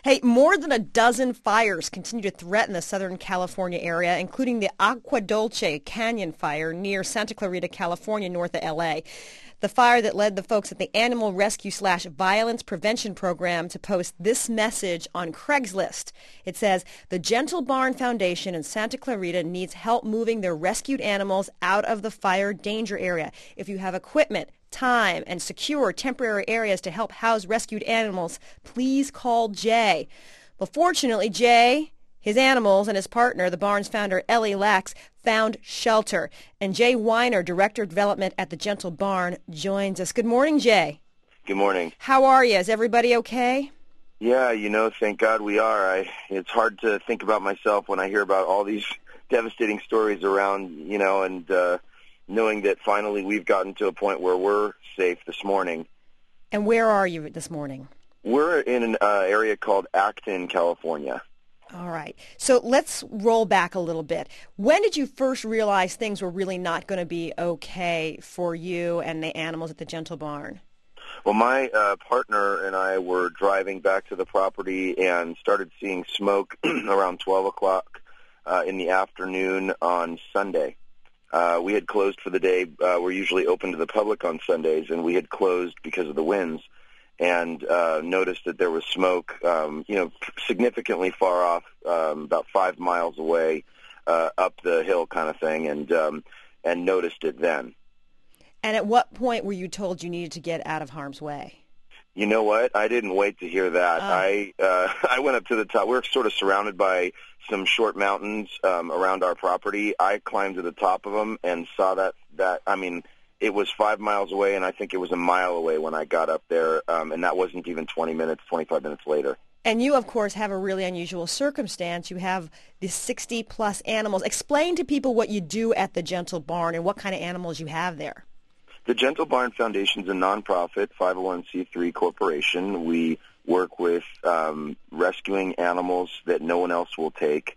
Hey, more than a dozen fires continue to threaten the Southern California area, including the Agua Dulce Canyon fire near Santa Clarita, California, north of L.A. The fire that led the folks at the Animal Rescue/Violence Prevention Program to post this message on Craigslist. It says, the Gentle Barn Foundation in Santa Clarita needs help moving their rescued animals out of the fire danger area. If you have equipment, time, and secure temporary areas to help house rescued animals, please call Jay. Well, fortunately, Jay, his animals, and his partner, the barn's founder, Ellie Lax, found shelter. And Jay Weiner, Director of Development at the Gentle Barn, joins us. Good morning, Jay. Good morning. How are you? Is everybody okay? Yeah, thank God we are. It's hard to think about myself when I hear about all these devastating stories around, and knowing that finally we've gotten to a point where we're safe this morning. And where are you this morning? We're in an area called Acton, California. All right. So let's roll back a little bit. When did you first realize things were really not going to be okay for you and the animals at the Gentle Barn? Well, my partner and I were driving back to the property and started seeing smoke around 12 o'clock in the afternoon on Sunday. We had closed for the day. We're usually open to the public on Sundays, and we had closed because of the winds, and noticed that there was smoke, significantly far off, about 5 miles away, up the hill kind of thing, and noticed it then. And at what point were you told you needed to get out of harm's way? You know what? I didn't wait to hear that. I went up to the top. We're sort of surrounded by some short mountains around our property. I climbed to the top of them and saw that. I mean, it was 5 miles away, and I think it was a mile away when I got up there, and that wasn't even 25 minutes later. And you, of course, have a really unusual circumstance. You have the 60-plus animals. Explain to people what you do at the Gentle Barn and what kind of animals you have there. The Gentle Barn Foundation is a nonprofit 501c3 corporation. We work with rescuing animals that no one else will take.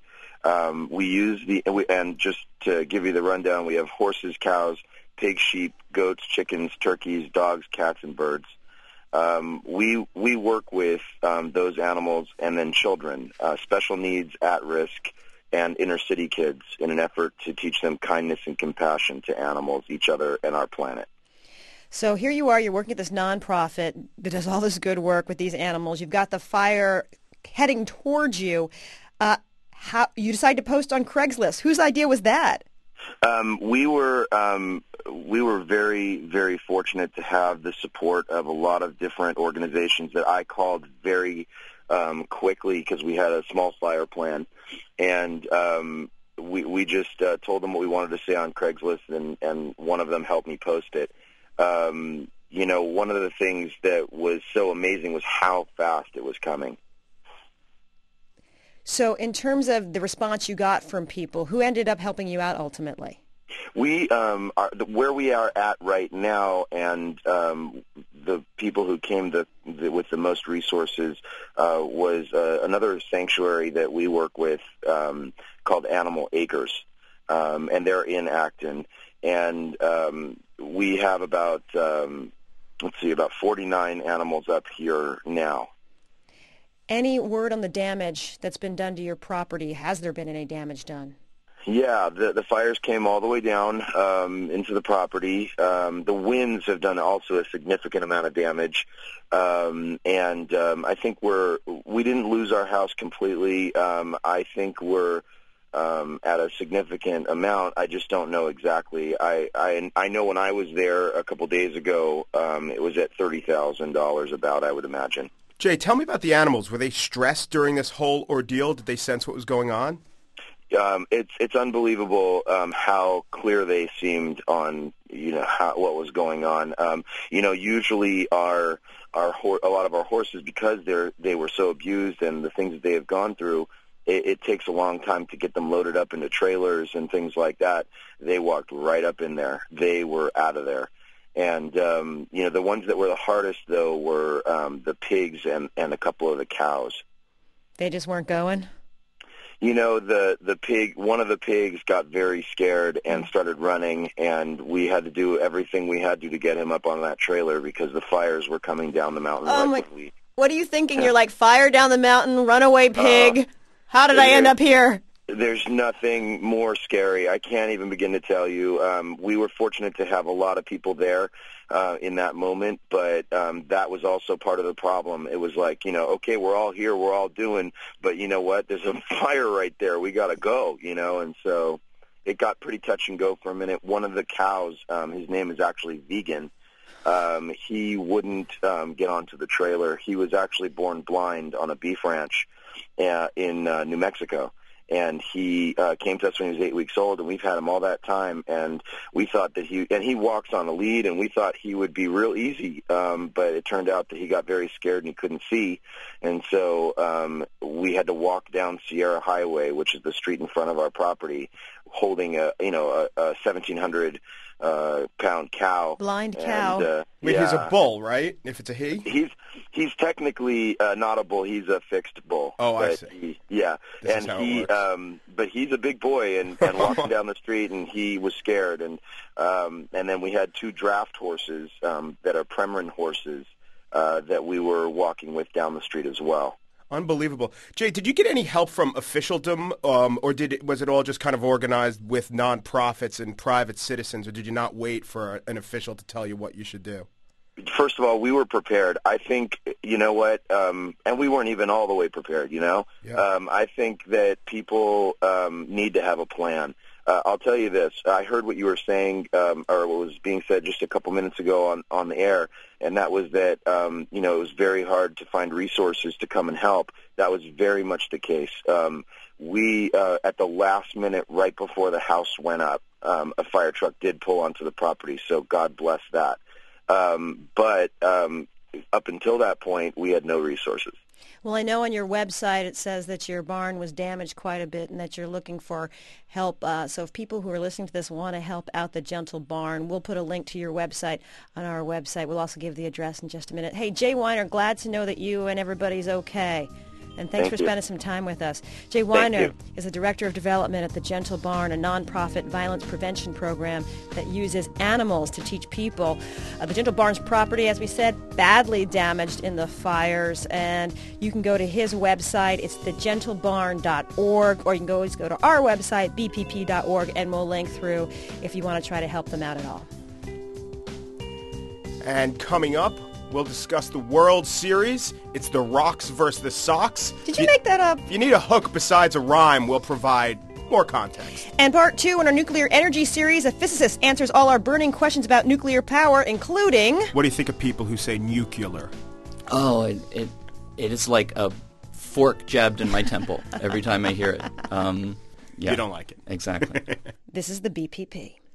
And just to give you the rundown, we have horses, cows, pigs, sheep, goats, chickens, turkeys, dogs, cats, and birds. We work with those animals and then children, special needs, at risk, and inner city kids in an effort to teach them kindness and compassion to animals, each other, and our planet. So here you are, you're working at this nonprofit that does all this good work with these animals. You've got the fire heading towards you. How you decided to post on Craigslist? Whose idea was that? We were very, very fortunate to have the support of a lot of different organizations that I called very quickly because we had a small flyer plan, and we just told them what we wanted to say on Craigslist, and one of them helped me post it. One of the things that was so amazing was how fast it was coming. So in terms of the response you got from people, who ended up helping you out ultimately? We are where we are at right now, and the people who came with the most resources was another sanctuary that we work with called Animal Acres, and they're in Acton. And we have about 49 animals up here now. Any word on the damage that's been done to your property? Has there been any damage done? Yeah, the fires came all the way down into the property. The winds have done also a significant amount of damage, and I think we didn't lose our house completely. I think we're at a significant amount. I just don't know exactly. I know when I was there a couple days ago, it was at $30,000 about, I would imagine. Jay, tell me about the animals. Were they stressed during this whole ordeal? Did they sense what was going on? It's unbelievable how clear they seemed on what was going on. Usually a lot of our horses, because they were so abused and the things that they have gone through, it takes a long time to get them loaded up into trailers and things like that. They walked right up in there. They were out of there. And, the ones that were the hardest, though, were the pigs and a couple of the cows. They just weren't going? One of the pigs got very scared and started running, and we had to do everything we had to get him up on that trailer because the fires were coming down the mountain when we What are you thinking? You're like, fire down the mountain, runaway pig. How did I end up here? There's nothing more scary. I can't even begin to tell you. We were fortunate to have a lot of people there in that moment, but that was also part of the problem. It was like, okay, we're all here, we're all doing, but you know what? There's a fire right there. We got to go, and so it got pretty touch and go for a minute. One of the cows, his name is actually Vegan. He wouldn't get onto the trailer. He was actually born blind on a beef ranch in New Mexico. And he came to us when he was 8 weeks old, and we've had him all that time. And we thought that he walks on a lead, and we thought he would be real easy. But it turned out that he got very scared and he couldn't see. And so we had to walk down Sierra Highway, which is the street in front of our property, holding a 1,700 pound cow. Blind cow. And, Wait, he's a bull, right? If it's a he? He's technically not a bull. He's a fixed bull. Oh, I see. This is how it works. But he's a big boy, and walking down the street, and he was scared. And then we had 2 draft horses that are Premarin horses that we were walking with down the street as well. Unbelievable. Jay, did you get any help from officialdom, or was it all just kind of organized with nonprofits and private citizens, or did you not wait for an official to tell you what you should do? First of all, we were prepared. I think, you know what, and we weren't even all the way prepared, Yeah. I think that people need to have a plan. I'll tell you this. I heard what you were saying, or what was being said just a couple minutes ago on the air, and that was that, it was very hard to find resources to come and help. That was very much the case. We, at the last minute, right before the house went up, a fire truck did pull onto the property, so God bless that. But up until that point, we had no resources. Well, I know on your website it says that your barn was damaged quite a bit and that you're looking for help. So if people who are listening to this want to help out the Gentle Barn, we'll put a link to your website on our website. We'll also give the address in just a minute. Hey, Jay Weiner, glad to know that you and everybody's okay. And thanks for spending some time with us. Jay Weiner is the Director of Development at the Gentle Barn, a nonprofit violence prevention program that uses animals to teach people. The Gentle Barn's property, as we said, badly damaged in the fires. And you can go to his website. It's thegentlebarn.org, or you can always go to our website, bpp.org, and we'll link through if you want to try to help them out at all. And coming up, we'll discuss the World Series. It's the Rocks versus the Sox. Did you make that up? If you need a hook besides a rhyme, we'll provide more context. And part 2 in our nuclear energy series, a physicist answers all our burning questions about nuclear power, including... What do you think of people who say nuclear? Oh, it is like a fork jabbed in my temple every time I hear it. You don't like it. Exactly. This is the BPP.